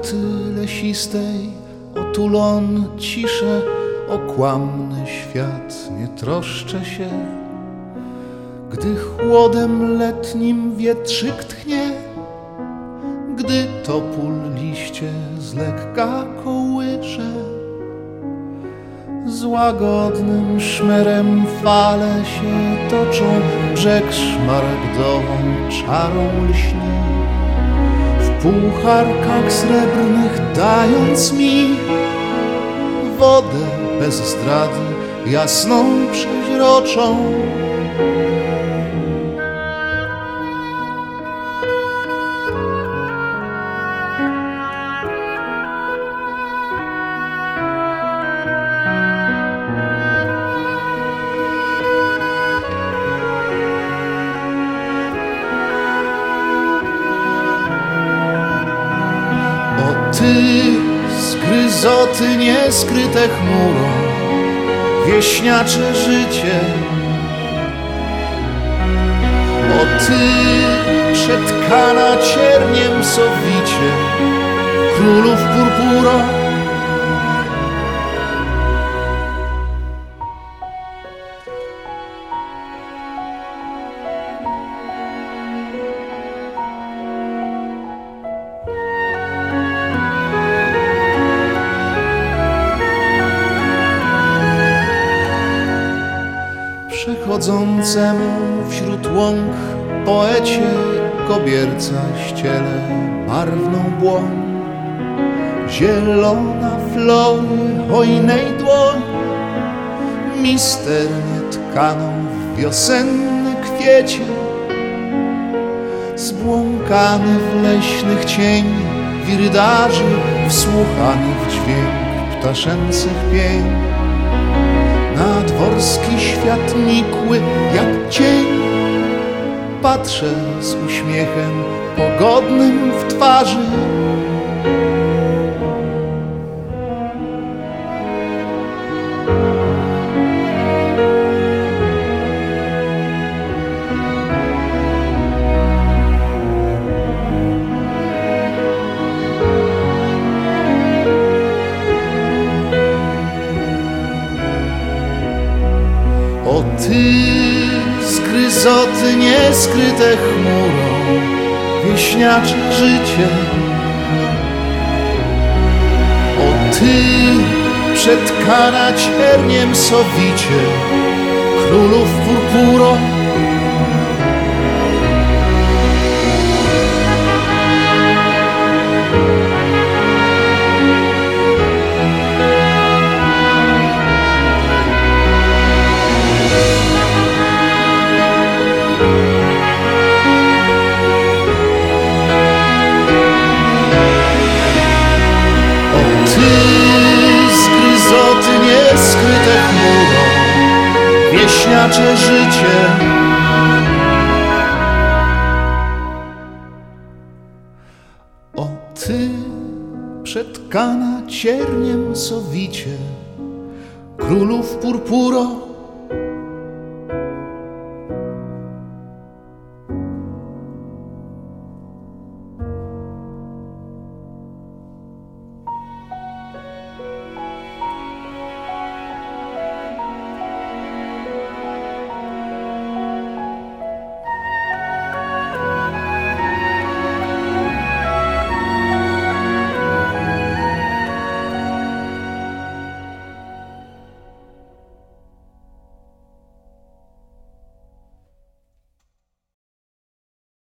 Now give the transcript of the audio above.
groty lesistej otulon ciszę, okłamny świat nie troszczę się. Gdy chłodem letnim wietrzyk tchnie, gdy topól liście z lekka kołysze, z łagodnym szmerem fale się toczą, brzeg szmaragdową czarą lśni. W pucharkach srebrnych dając mi wodę bez zdrady jasną przeźroczą. Ty, zgryzoty nieskryte chmurą, wieśniacze życie. O ty, przetkana cierniem sowicie, królów purpuro. Przechodzącemu wśród łąk poecie kobierca ściele barwną błoń. Zielona flory hojnej dłoń, misternie tkaną w wiosenny kwiecie. Zbłąkany w leśnych cieni wirydarzy, wsłuchany w dźwięk ptaszęcych pień. Nadworski świat nikły jak cień, patrzę z uśmiechem pogodnym w twarzy. O ty, zgryzoty nieskryte chmurą, wieśniacze życie. O ty, przetkana cierniem sowicie, królów purpuro. Skryte chmurą, wieśniacze życie. O ty, przetkana cierniem sowicie, królów purpuro.